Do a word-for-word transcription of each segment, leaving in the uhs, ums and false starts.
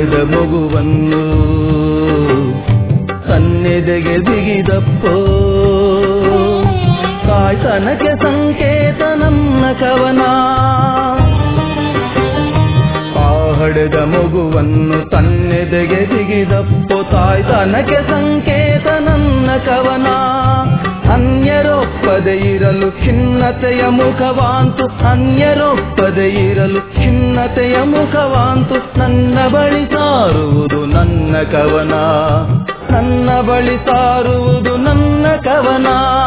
ಹಡೆದ ಮಗುವನ್ನು ತನ್ನೆದೆಗೆ ಬಿಗಿದಪ್ಪೋ ತಾಯ್ತನಕ್ಕೆ ಸಂಕೇತ ನನ್ನ ಕವನ. ಆ ಹಡೆದ ಮಗುವನ್ನು ತನ್ನೆದೆಗೆ ಬಿಗಿದಪ್ಪೋ ತಾಯ್ತನಕ್ಕೆ ಸಂಕೇತ ನನ್ನ ಕವನ. ಅನ್ಯರೊಪ್ಪದೆ ಇರಲು ಖಿನ್ನತೆಯ ಮುಖವಾಂತು ಅನ್ಯರೊಪ್ಪದೆ ಇರಲು ಖಿನ್ನತೆಯ ಮುಖವಾಂತು ನನ್ನ ಬಳಿ ಸಾರುವುದು ನನ್ನ ಕವನ. ನನ್ನ ಬಳಿ ಸಾರುವುದು ನನ್ನ ಕವನ.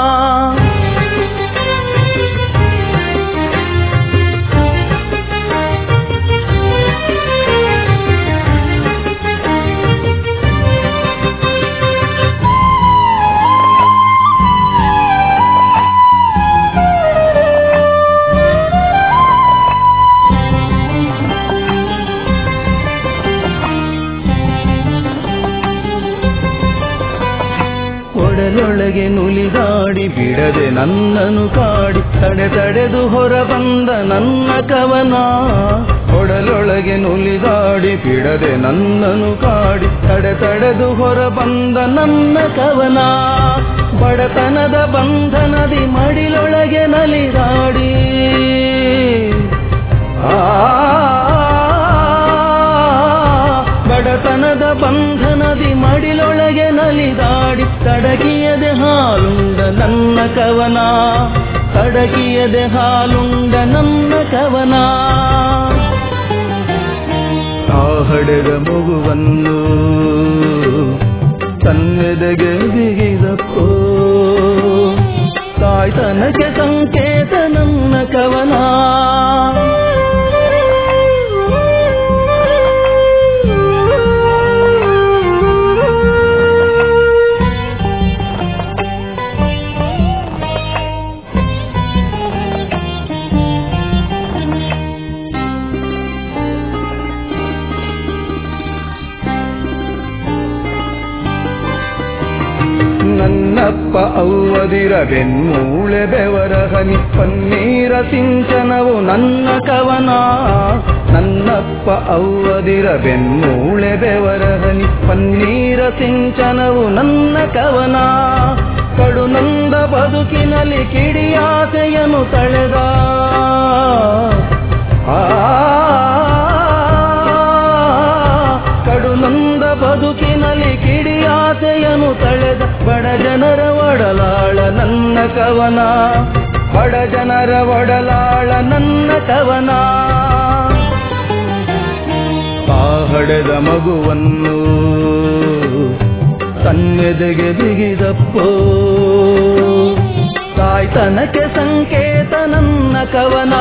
ಒಡಲೊಳಗೆ ನುಲಿದಾಡಿ ಬಿಡದೆ ನನ್ನನು ಕಾಡಿ ತಡೆ ತಡೆದು ಹೊರ ಬಂದ ನನ್ನ ಕವನ. ಒಡಲೊಳಗೆ ನುಲಿದಾಡಿ ಬಿಡದೆ ನನ್ನನು ಕಾಡಿ ತಡೆ ತಡೆದು ಹೊರ ಬಂದ ನನ್ನ ಕವನ. ಬಡತನದ ಬಂಧನದಿ ಮಡಿಲೊಳಗೆ ನಲಿದಾಡಿ ಆ ಬಡತನದ ಬಂಧನದಿ ಮಡಿಲೊಳಗೆ ನಲಿದಾಡಿ ತಡಗಿಯದೆ ಹಾಲುಂಡ ನನ್ನ ಕವನ. ತಡಗಿಯದೆ ಹಾಲುಂಡ ನನ್ನ ಕವನ. ಆ ಹಡೆದ ಮಗುವನ್ನು ತನ್ನೆದೆಗೆ ಬಿಗಿದಪ್ಪೋ ತಾಯ್ತನಕ್ಕೆ ಸಂಕೇತ ನನ್ನ ಕವನ. ನನ್ನಪ್ಪ ಅವ್ವದಿರ ಬೆನ್ಮೂಳೆ ಬೆವರ ಹನಿ ಪನ್ನೀರ ಸಿಂಚನವು ನನ್ನ ಕವನ. ನನ್ನಪ್ಪ ಅವ್ವದಿರ ಬೆನ್ಮೂಳೆ ಬೆವರ ಹನಿ ಪನ್ನೀರ ಸಿಂಚನವು ನನ್ನ ಕವನ. ಕಡುನಂದ ಬದುಕಿನಲ್ಲಿ ಕಿಡಿಯಾಸೆಯನ್ನು ತಳೆದ ಆ ಕಡುನಂದ ಬದುಕಿನಲ್ಲಿ ಕಿಡಿಯಾಸೆಯನ್ನು ತಳೆದ ಬಡ ಜನರ ಒಡಲಾಳ ನನ್ನ ಕವನ. ಬಡ ಜನರ ಒಡಲಾಳ ನನ್ನ ಕವನ. ಆ ಹಡೆದ ಮಗುವನ್ನು ತನ್ನೆದೆಗೆ ಬಿಗಿದಪ್ಪೋ ತಾಯ್ತನಕ್ಕೆ ಸಂಕೇತ ನನ್ನ ಕವನ.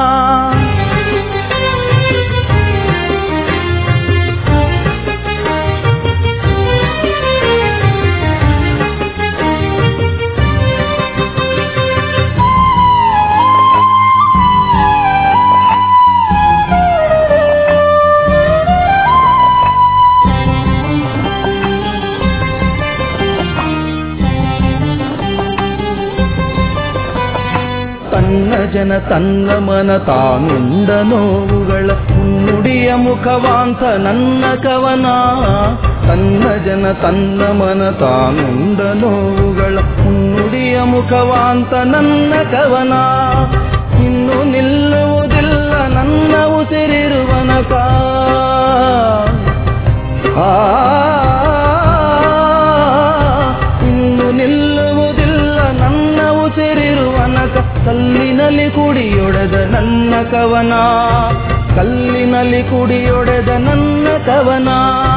ತನ್ನ ಜನ ತನ್ನ ಮನ ತಾನುಂಡ ನೋವುಗಳ ನುಡಿಯ ಮುಖವಾಂತ ನನ್ನ ಕವನ. ತನ್ನ ಜನ ತನ್ನ ಮನ ತಾನುಂಡ ನೋವುಗಳ ನುಡಿಯ ಮುಖವಾಂತ ನನ್ನ ಕವನ. ಇನ್ನು ನಿಲ್ಲುವುದಿಲ್ಲ ನನ್ನ ಉಸಿರಿರುವನಕ ಆ ಇನ್ನು ನಿಲ್ಲುವುದಿಲ್ಲ ನನ್ನ ಉಸಿರಿರುವನಕ. ಕಲ್ಲಿನಲ್ಲಿ ಕುಡಿಯೊಡೆದ ನನ್ನ ಕವನ. ಕಲ್ಲಿನಲ್ಲಿ ಕುಡಿಯೊಡೆದ ನನ್ನ ಕವನ.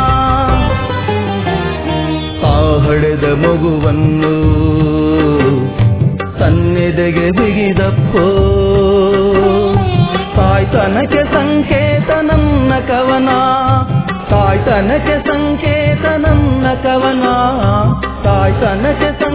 ಆ ಹಡೆದ ಮಗುವನ್ನು ತನ್ನೆದೆಗೆ ಬಿಗಿದಪ್ಪೋ ತಾಯ್ತನಕ್ಕೆ ಸಂಕೇತ ನನ್ನ ಕವನ. ತಾಯ್ತನಕ್ಕೆ ಸಂಕೇತ ನನ್ನ ಕವನ. ತಾಯ್ತನಕ್ಕೆ